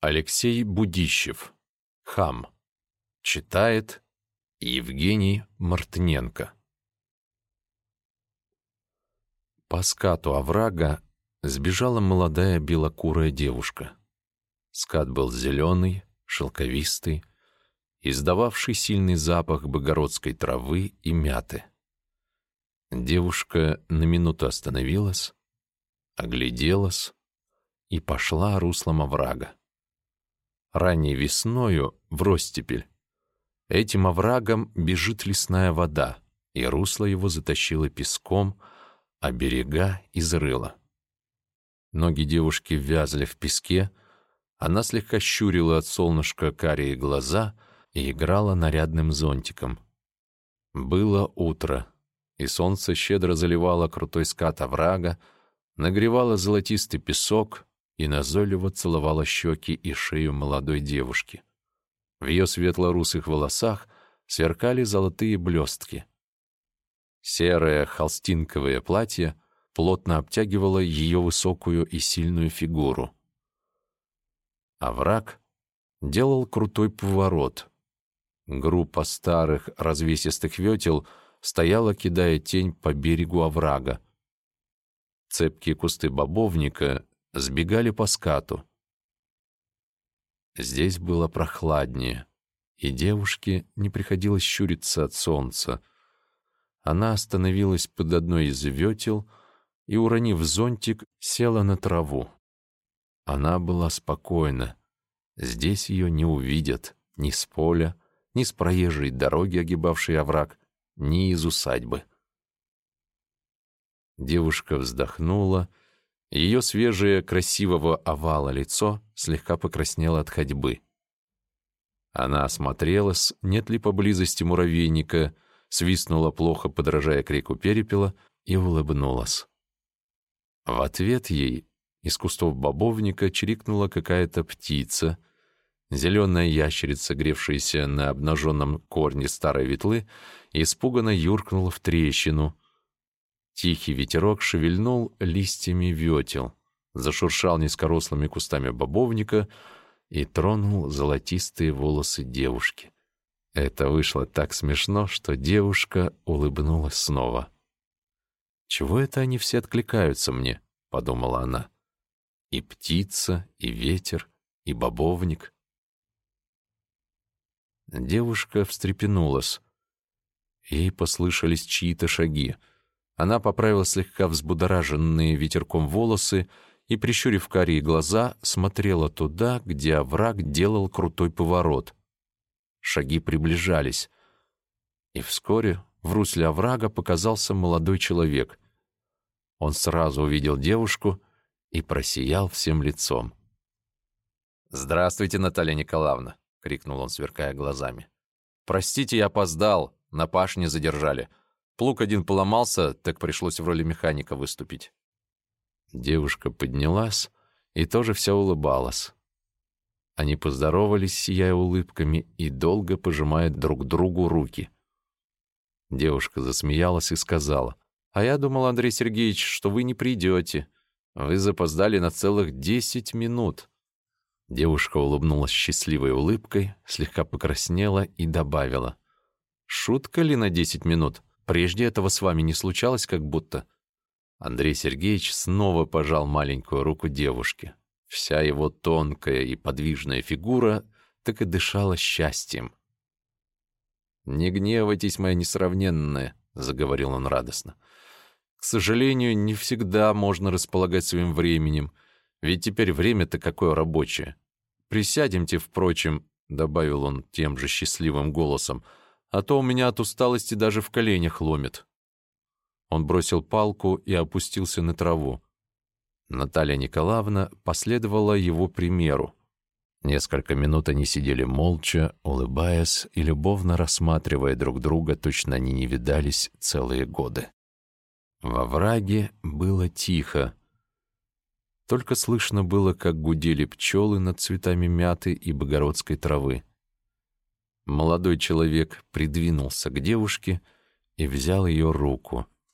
Алексей Будищев. Хам. Читает Евгений Мартыненко. По скату оврага сбежала молодая белокурая девушка. Скат был зеленый, шелковистый, издававший сильный запах богородской травы и мяты. Девушка на минуту остановилась, огляделась и пошла руслом оврага. Ранней весною в ростепель этим оврагом бежит лесная вода, и русло его затащило песком, а берега изрыло. Ноги девушки вязли в песке, она слегка щурила от солнышка карие глаза и играла нарядным зонтиком. Было утро, и солнце щедро заливало крутой скат оврага, нагревало золотистый песок и назойливо целовало щеки и шею молодой девушки. В ее светло-русых волосах сверкали золотые блестки. Серое холстинковое платье плотно обтягивало ее высокую и сильную фигуру. Овраг делал крутой поворот. Группа старых развесистых ветел стояла, кидая тень по берегу оврага. Цепкие кусты бобовника сбегали по скату. Здесь было прохладнее, и девушке не приходилось щуриться от солнца. Она остановилась под одной из ветел и, уронив зонтик, села на траву. Она была спокойна. Здесь ее не увидят ни с поля, ни с проезжей дороги, огибавшей овраг, ни из усадьбы. Девушка вздохнула. Ее свежее, красивого овала лицо слегка покраснело от ходьбы. Она осмотрелась, нет ли поблизости муравейника, свистнула, плохо подражая крику перепела, и улыбнулась. В ответ ей из кустов бобовника чирикнула какая-то птица. Зеленая ящерица, гревшаяся на обнаженном корне старой ветлы, испуганно юркнула в трещину. Тихий ветерок шевельнул листьями ветел, зашуршал низкорослыми кустами бобовника и тронул золотистые волосы девушки. Это вышло так смешно, что девушка улыбнулась снова. «Чего это они все откликаются мне?» — подумала она. «И птица, и ветер, и бобовник». Девушка встрепенулась. Ей послышались чьи-то шаги. Она поправила слегка взбудораженные ветерком волосы и, прищурив карие глаза, смотрела туда, где овраг делал крутой поворот. Шаги приближались, и вскоре в русле оврага показался молодой человек. Он сразу увидел девушку и просиял всем лицом. «Здравствуйте, Наталья Николаевна!» — крикнул он, сверкая глазами. «Простите, я опоздал, на пашне задержали. Плуг один поломался, так пришлось в роли механика выступить». Девушка поднялась и тоже вся улыбалась. Они поздоровались, сияя улыбками, и долго пожимая друг другу руки. Девушка засмеялась и сказала: «А я думал, Андрей Сергеевич, что вы не придете. Вы запоздали на целых 10 минут». Девушка улыбнулась счастливой улыбкой, слегка покраснела и добавила: «Шутка ли на 10 минут? Прежде этого с вами не случалось как будто». Андрей Сергеевич снова пожал маленькую руку девушки. Вся его тонкая и подвижная фигура так и дышала счастьем. «Не гневайтесь, моя несравненная», — заговорил он радостно. «К сожалению, не всегда можно располагать своим временем, ведь теперь время-то какое рабочее. Присядемте, впрочем», — добавил он тем же счастливым голосом, «а то у меня от усталости даже в коленях ломит». Он бросил палку и опустился на траву. Наталья Николаевна последовала его примеру. Несколько минут они сидели молча, улыбаясь и любовно рассматривая друг друга, точно они не видались целые годы. Во овраге было тихо. Только слышно было, как гудели пчелы над цветами мяты и богородской травы. Молодой человек придвинулся к девушке и взял ее руку.